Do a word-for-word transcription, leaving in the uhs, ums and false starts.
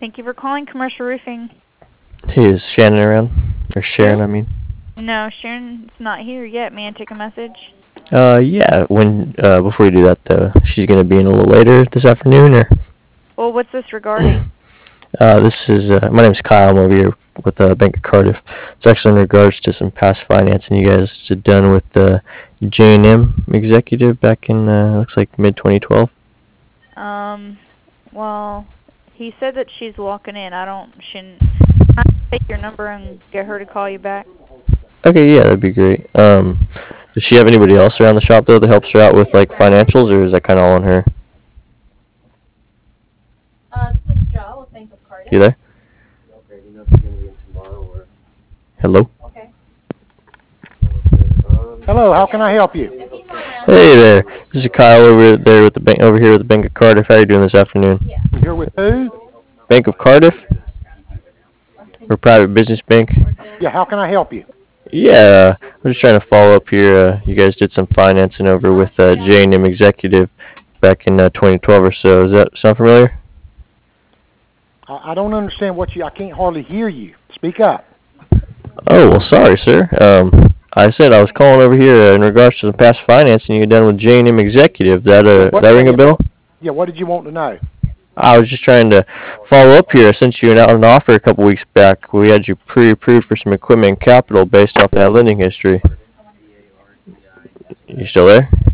Thank you for calling Commercial Roofing. Hey, is Shannon around? Or Sharon, I mean. No, Sharon's not here yet. May I take a message? Uh, yeah, when, uh, before you do that, though, she's gonna be in a little later this afternoon, or? Well, what's this regarding? Uh, this is, uh, my name's Kyle. I'm over here with the Bank of Cardiff. It's actually in regards to some past financing you guys had done with the J and M executive back in, uh, looks like mid twenty twelve. Um, well, he said that she's walking in. I don't, shouldn't, I take your number and get her to call you back? Okay, yeah, that'd be great. Um, does she have anybody else around the shop, though, that helps her out with, like, financials, or is that kind of all on her? Uh, this is Joe with Bank of Cardiff. You there? Okay, you know if you're gonna be in tomorrow or? Hello? Okay. Hello, how can I help you? If he's not around. Hey there, this is Kyle over there with the bank, over here with the Bank of Cardiff. How are you doing this afternoon? Yeah. You're with who? Bank of Cardiff? We're a private business bank. Yeah, how can I help you? Yeah, I'm just trying to follow up here. Uh, you guys did some financing over with uh, J and M Executive back in uh, twenty twelve or so. Does that sound familiar? I, I don't understand what you, I can't hardly hear you. Speak up. Oh, well, sorry, sir. Um, I said I was calling over here uh, in regards to the past financing you done with J and M Executive. That uh, What- that ring a bell? Yeah, what did you want to know? I was just trying to follow up here. I sent you an, out an offer a couple weeks back. We had you pre-approved for some equipment and capital based off that lending history. You still there?